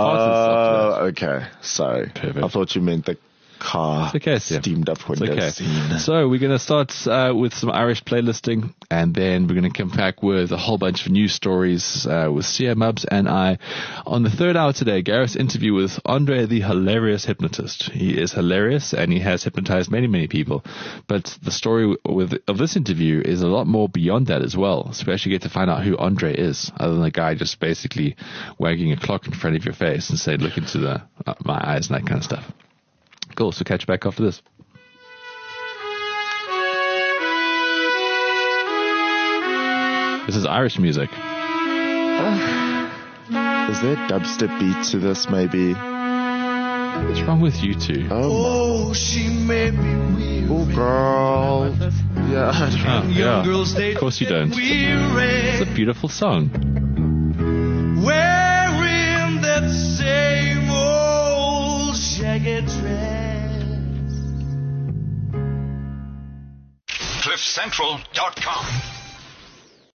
parted. Okay, sorry. Perfect. I thought you meant the car steamed up window scene. So we're going to start with some Irish playlisting, and then we're going to come back with a whole bunch of news stories with Sia Mubs and I. On the third hour today, Gareth's interview with Andre the Hilarious Hypnotist. He is hilarious, and he has hypnotized many, many people. But the story of this interview is a lot more beyond that as well. So we actually get to find out who Andre is, other than a guy just basically wagging a clock in front of your face and saying, look into my eyes and that kind of stuff. Cool, so catch you back after this. This is Irish music. Is there a dubstep beat to this, maybe? What's wrong with you two? Oh, she made me weary. Oh, girl. Yeah. Of course you don't. It's a beautiful song. Wearing that same old shaggy dress. CliffCentral.com